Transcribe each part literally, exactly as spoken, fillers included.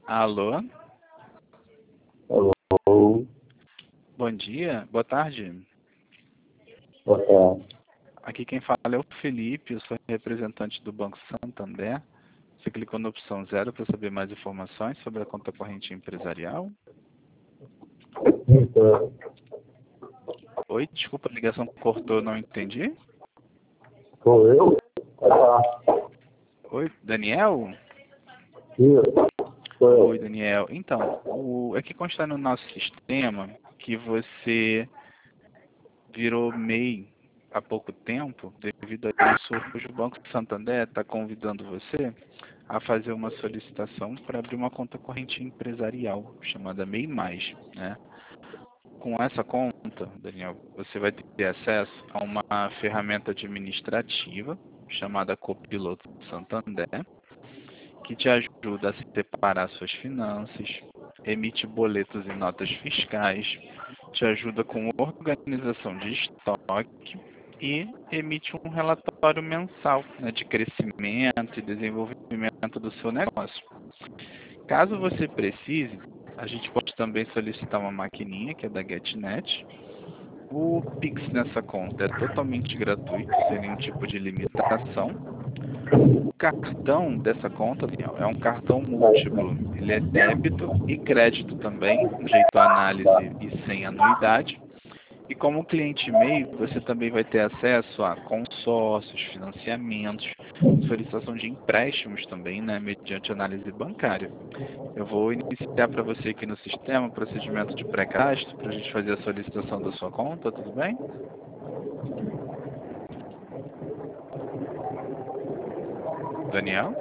Alô? Alô, Bom dia, boa tarde. boa tarde. Aqui quem fala é o Felipe, eu sou representante do Banco Santander. Você clicou na opção zero para saber mais informações sobre a conta corrente empresarial? Então, Oi, desculpa, a ligação cortou, não entendi. sou eu? Ah, Oi, Daniel? isso, sou Oi, eu. Daniel. Então, o, aqui consta no nosso sistema que você virou M E I há pouco tempo, devido a isso, hoje o Banco Santander está convidando você a fazer uma solicitação para abrir uma conta corrente empresarial, chamada M E I mais, né? Com essa conta, Daniel, você vai ter acesso a uma ferramenta administrativa chamada Copiloto Santander, que te ajuda a separar suas finanças, emite boletos e notas fiscais, te ajuda com organização de estoque e emite um relatório mensal, né, de crescimento e desenvolvimento do seu negócio. Caso você precise, a gente pode também solicitar uma maquininha, que é da GetNet. O Pix nessa conta é totalmente gratuito, sem nenhum tipo de limitação. O cartão dessa conta, Daniel, é um cartão múltiplo. Ele é débito e crédito também, sujeito à análise e sem anuidade. E como cliente M E I, você também vai ter acesso a consórcios, financiamentos, solicitação de empréstimos também, né, mediante análise bancária. Eu vou iniciar para você aqui no sistema o procedimento de pré-cadastro para a gente fazer a solicitação da sua conta, tudo bem? Daniel?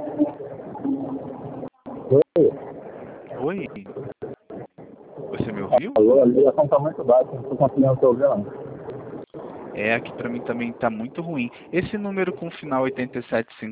Oi. Oi? Você me ouviu? Alô, a ligação está muito baixa, não estou conseguindo te ouvir, não. É, aqui para mim também está muito ruim. Esse número com final oitenta e sete